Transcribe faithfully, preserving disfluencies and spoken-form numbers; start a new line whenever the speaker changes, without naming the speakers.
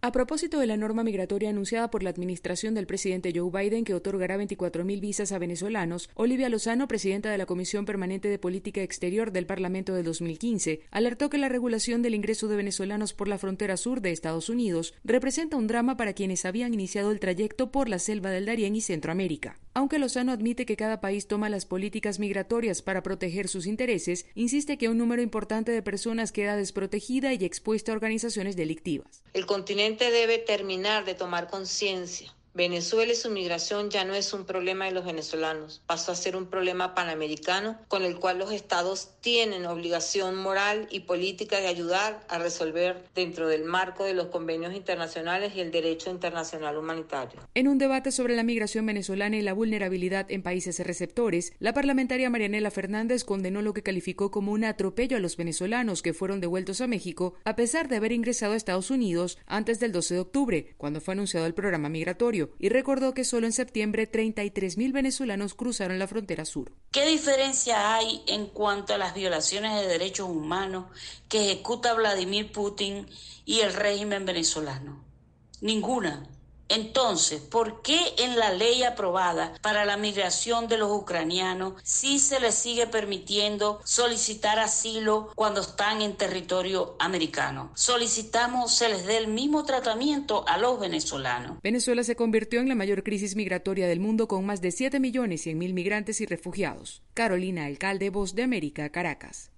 A propósito de la norma migratoria anunciada por la administración del presidente Joe Biden que otorgará veinticuatro mil visas a venezolanos, Olivia Lozano, presidenta de la Comisión Permanente de Política Exterior del Parlamento de dos mil quince, alertó que la regulación del ingreso de venezolanos por la frontera sur de Estados Unidos representa un drama para quienes habían iniciado el trayecto por la selva del Darién y Centroamérica. Aunque Lozano admite que cada país toma las políticas migratorias para proteger sus intereses, insiste que un número importante de personas queda desprotegida y expuesta a organizaciones delictivas.
El continente debe terminar de tomar conciencia. Venezuela y su migración ya no es un problema de los venezolanos, pasó a ser un problema panamericano con el cual los estados tienen obligación moral y política de ayudar a resolver dentro del marco de los convenios internacionales y el derecho internacional humanitario.
En un debate sobre la migración venezolana y la vulnerabilidad en países receptores, la parlamentaria Marianela Fernández condenó lo que calificó como un atropello a los venezolanos que fueron devueltos a México a pesar de haber ingresado a Estados Unidos antes del doce de octubre, cuando fue anunciado el programa migratorio, y recordó que solo en septiembre treinta y tres mil venezolanos cruzaron la frontera sur.
¿Qué diferencia hay en cuanto a las violaciones de derechos humanos que ejecuta Vladimir Putin y el régimen venezolano? Ninguna. Entonces, ¿por qué en la ley aprobada para la migración de los ucranianos sí se les sigue permitiendo solicitar asilo cuando están en territorio americano? Solicitamos se les dé el mismo tratamiento a los venezolanos.
Venezuela se convirtió en la mayor crisis migratoria del mundo con más de siete millones cien mil migrantes y refugiados. Carolina Alcalde, Voz de América, Caracas.